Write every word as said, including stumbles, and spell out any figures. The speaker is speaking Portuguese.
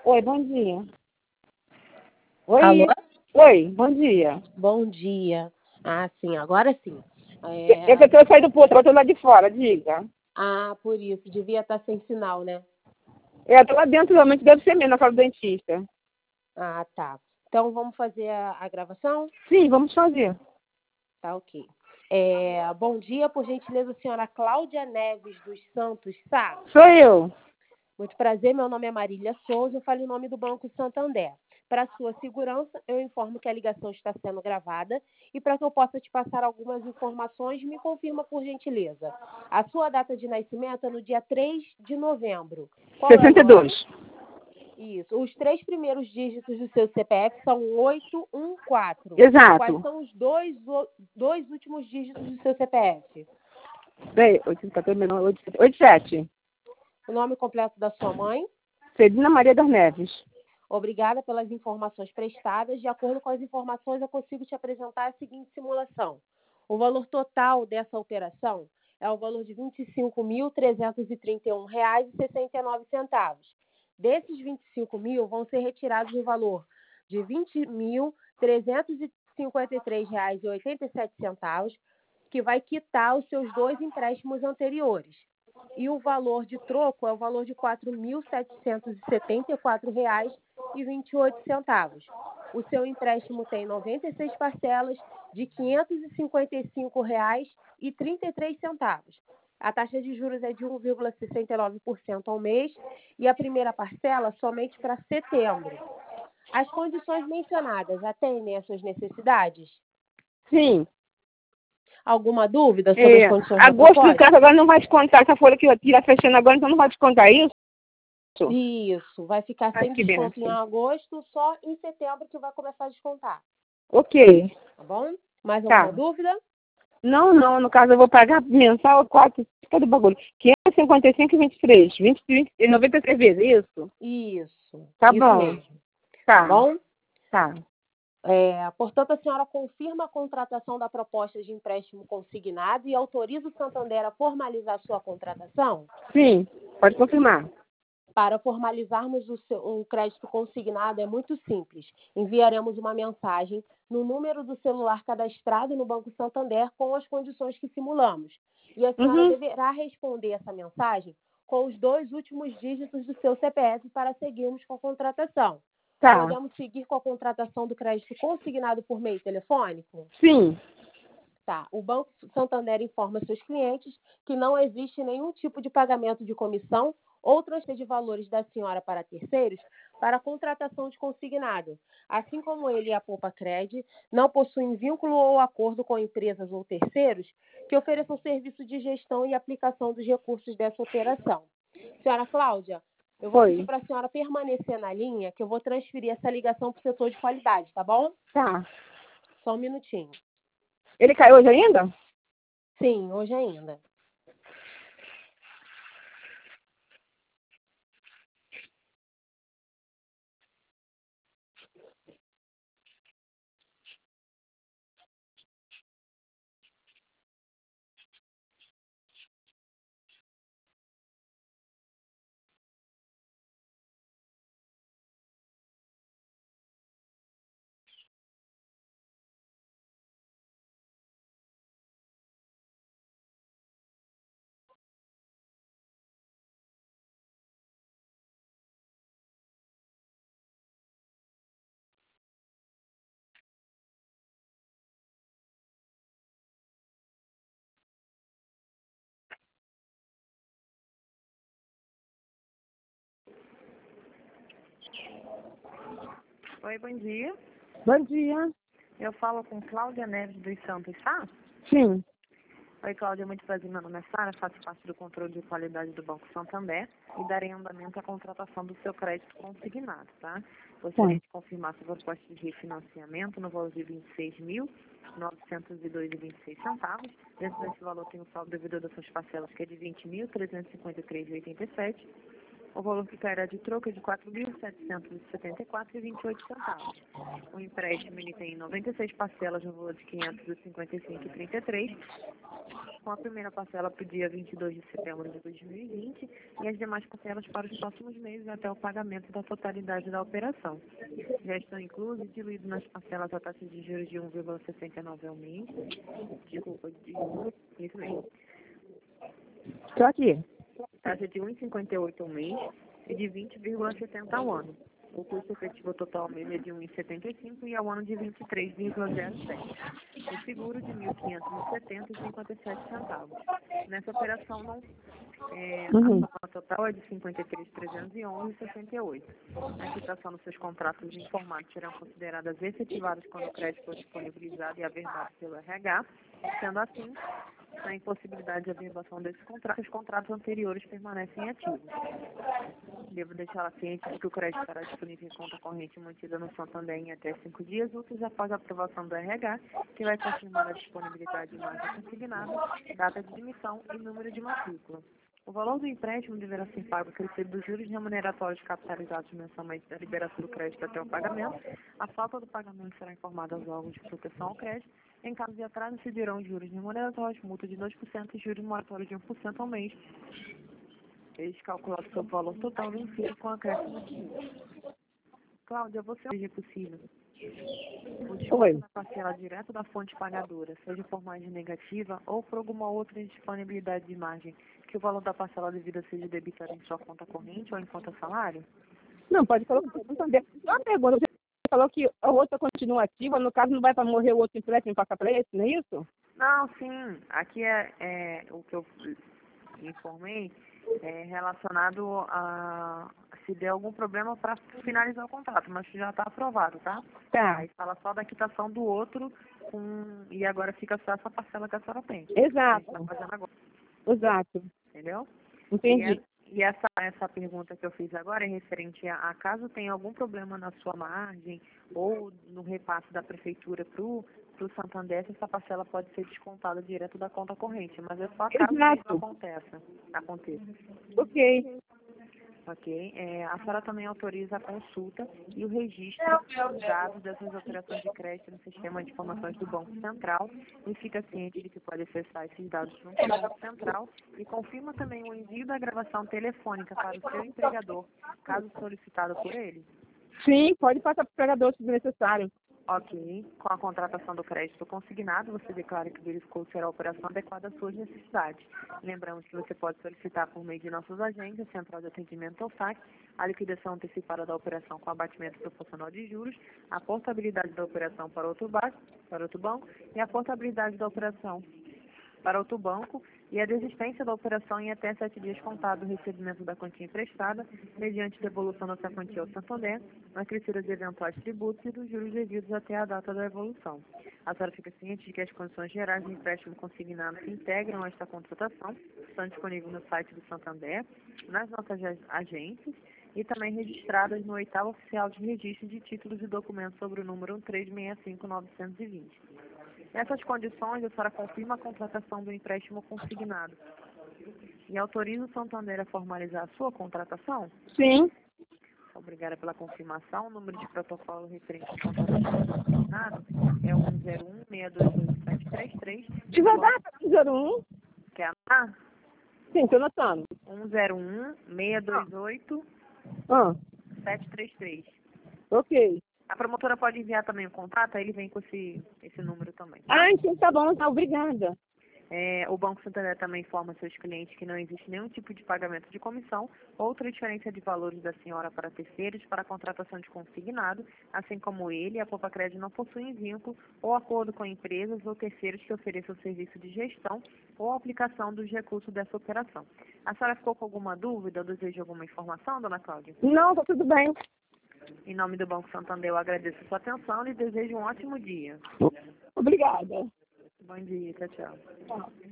Oi, bom dia. Oi. Alô? Oi, bom dia. Bom dia. Ah, sim, agora sim. Eu que É... estou saindo do posto, eu estou lá de fora, diga. Ah, por isso, devia estar sem sinal, né? É, eu estou lá dentro, realmente deve ser mesmo, na casa do dentista. Ah, tá. Então vamos fazer a, a gravação? Sim, vamos fazer. Tá, ok. É... Bom dia, por gentileza, senhora Cláudia Neves dos Santos Sá. Sou eu. Muito prazer, meu nome é Marília Souza, eu falo em nome do Banco Santander. Para sua segurança, eu informo que a ligação está sendo gravada e para que eu possa te passar algumas informações, me confirma por gentileza. A sua data de nascimento é no dia três de novembro. Qual é o sessenta e ano? dois. Isso. Os três primeiros dígitos do seu C P F são oito um quatro. Quais Exato. são os dois, dois últimos dígitos do seu C P F? Peraí, oito sete. O nome completo da sua mãe? Celina Maria das Neves. Obrigada pelas informações prestadas. De acordo com as informações, eu consigo te apresentar a seguinte simulação. O valor total dessa operação é o valor de vinte e cinco mil, trezentos e trinta e um reais e sessenta e nove centavos. Desses vinte e cinco mil, vão ser retirados o valor de vinte mil, trezentos e cinquenta e três reais e oitenta e sete centavos, que vai quitar os seus dois empréstimos anteriores. E o valor de troco é o valor de quatro mil, setecentos e setenta e quatro reais e vinte e oito centavos. O seu empréstimo tem noventa e seis parcelas de quinhentos e cinquenta e cinco reais e trinta e três centavos. A taxa de juros é de um vírgula sessenta e nove por cento ao mês e a primeira parcela somente para setembro. As condições mencionadas atendem às suas necessidades? Sim. Alguma dúvida sobre as É, condições da agosto do proposta? carro agora não vai descontar essa folha que eu tira fechando agora, então não vai descontar isso? Isso, vai ficar Ai, sem que desconto em benção. agosto, só em setembro que vai começar a descontar. Ok. Tá bom? Mais alguma Tá. dúvida? Não, não, no caso eu vou pagar mensal quatro, cada bagulho. quinhentos e cinquenta e cinco e vinte e três. vinte, vinte, noventa e três vezes, isso? Isso, Tá isso bom. mesmo. Tá Tá, bom? tá. É, portanto, a senhora confirma a contratação da proposta de empréstimo consignado e autoriza o Santander a formalizar sua contratação? Sim, pode confirmar. Para formalizarmos o, seu, o crédito consignado é muito simples. Enviaremos uma mensagem no número do celular cadastrado no Banco Santander com as condições que simulamos. E a senhora Uhum. deverá responder essa mensagem com os dois últimos dígitos do seu C P F para seguirmos com a contratação. Tá. Podemos seguir com a contratação do crédito consignado por meio telefônico? Sim. Tá. O Banco Santander informa seus clientes que não existe nenhum tipo de pagamento de comissão ou transfer de valores da senhora para terceiros para a contratação de consignado. Assim como ele e a Poupa Cred não possuem vínculo ou acordo com empresas ou terceiros que ofereçam serviço de gestão e aplicação dos recursos dessa operação. Senhora Cláudia, eu vou pedir Foi. para a senhora permanecer na linha, que eu vou transferir essa ligação para o setor de qualidade, tá bom? Tá. Só um minutinho. Ele caiu hoje ainda? Sim, hoje ainda. Oi, bom dia. Bom dia. Eu falo com Cláudia Neves dos Santos, tá? Sim. Oi, Cláudia, muito prazer, meu nome é Sara, faço parte do controle de qualidade do Banco Santander e darei andamento à contratação do seu crédito consignado, tá? Gostaria Tá. de confirmar sua proposta de refinanciamento no valor de vinte e seis mil, novecentos e dois reais e vinte e seis centavos. Dentro desse valor tem o saldo devedor das suas parcelas, que é de vinte mil, trezentos e cinquenta e três reais e oitenta e sete centavos. O valor que cairá de troco é de quatro mil, setecentos e setenta e quatro reais e vinte e oito centavos. O empréstimo ele tem noventa e seis parcelas no valor de quinhentos e cinquenta e cinco reais e trinta e três centavos. com a primeira parcela para o dia vinte e dois de setembro de dois mil e vinte e as demais parcelas para os próximos meses até o pagamento da totalidade da operação. Já estão inclusos e diluídos nas parcelas a taxa de juros de um vírgula sessenta e nove ao mês. Desculpa, de isso mesmo. Estou aqui. Taxa de um vírgula cinquenta e oito ao mês e de vinte vírgula setenta ao ano. O custo efetivo total ao mês é de um vírgula setenta e cinco e ao ano de vinte e três vírgula zero sete. O seguro de mil quinhentos e setenta e cinquenta e sete centavos. Nessa operação, não, é, Uhum. a soma total é de cinquenta e três mil trezentos e onze vírgula sessenta e oito. A quitação dos seus contratos informados serão consideradas efetivadas quando o crédito for disponibilizado e averbado pelo R H. Sendo assim, na impossibilidade de averbação desses contratos, os contratos anteriores permanecem ativos. Devo deixá-la ciente de que o crédito estará disponível em conta corrente mantida no Santander em até cinco dias úteis após a aprovação do R H, que vai confirmar a disponibilidade de marca consignada, data de emissão e número de matrícula. O valor do empréstimo deverá ser pago acrescido dos juros remuneratórios capitalizados mensalmente da liberação do crédito até o pagamento. A falta do pagamento será informada aos órgãos de proteção ao crédito. Em caso de atraso, se dirão juros remuneratórios, multa de dois por cento e juros moratórios de um por cento ao mês. Eles calculam sobre o valor total vencido com acréscimo de juros. Cláudia, você seja possível o desconto na parcela direto da fonte pagadora, seja por margem negativa ou por alguma outra disponibilidade de margem, que o valor da parcela devida seja debitado em sua conta corrente ou em conta salário? Não, pode colocar. Uma pergunta. Você falou que a outra continua ativa, no caso não vai para morrer o outro empréstimo e passar para esse, não é isso? Não, sim. Aqui é, é o que eu informei é relacionado a se der algum problema para finalizar o contrato, mas já está aprovado, tá? Tá. Aí fala só da quitação do outro com, e agora fica só essa parcela que a senhora tem. Exato. A gente tá fazendo agora, Exato. entendeu? Entendi. E, e essa, essa pergunta que eu fiz agora é referente a, a caso tenha algum problema na sua margem ou no repasse da prefeitura para o Santander, essa parcela pode ser descontada direto da conta corrente, mas é só caso Exato. isso aconteça. aconteça. Ok. Ok? É, a senhora também autoriza a consulta e o registro dos dados dessas operações de crédito no sistema de informações do Banco Central e fica ciente de que pode acessar esses dados no Banco Central e confirma também o envio da gravação telefônica para o seu empregador, caso solicitado por ele. Sim, pode passar para o pregador se necessário. Ok. Com a contratação do crédito consignado, você declara que verificou se a operação adequada às suas necessidades. Lembramos que você pode solicitar por meio de nossos agentes, Central de Atendimento ou S A C, a liquidação antecipada da operação com abatimento proporcional de juros, a portabilidade da operação para outro, banco, para outro banco e a portabilidade da operação para outro banco e a desistência da operação em até sete dias contado o recebimento da quantia emprestada, mediante devolução dessa quantia ao Santander, na crescida de eventuais tributos e dos juros devidos até a data da evolução. A senhora fica ciente de que as condições gerais de empréstimo consignado que integram esta contratação estão disponíveis no site do Santander, nas nossas agências e também registradas no oitavo oficial de registro de títulos e documentos sobre o número um três seis cinco nove dois zero. Nessas condições, a senhora confirma a contratação do empréstimo consignado e autoriza o Santander a formalizar a sua contratação? Sim. Obrigada pela confirmação. O número de protocolo referente à contratação do consignado é um zero um, seis dois oito, sete três três. Devagar, zero um. Quer anotar? Sim, estou notando. um zero um, seis dois oito, Ah, sete três três. ok. A promotora pode enviar também o contrato, aí ele vem com esse, esse número também. Tá? Ah, então tá bom, tá, obrigada. É, o Banco Santander também informa seus clientes que não existe nenhum tipo de pagamento de comissão ou transferência de valores da senhora para terceiros para a contratação de consignado, assim como ele e a Poupa Crédito não possuem vínculo ou acordo com empresas ou terceiros que ofereçam serviço de gestão ou aplicação dos recursos dessa operação. A senhora ficou com alguma dúvida ou deseja alguma informação, dona Cláudia? Não, tá tudo bem. Em nome do Banco Santander, eu agradeço a sua atenção e desejo um ótimo dia. Obrigada. Bom dia, tchau, tchau. Tchau.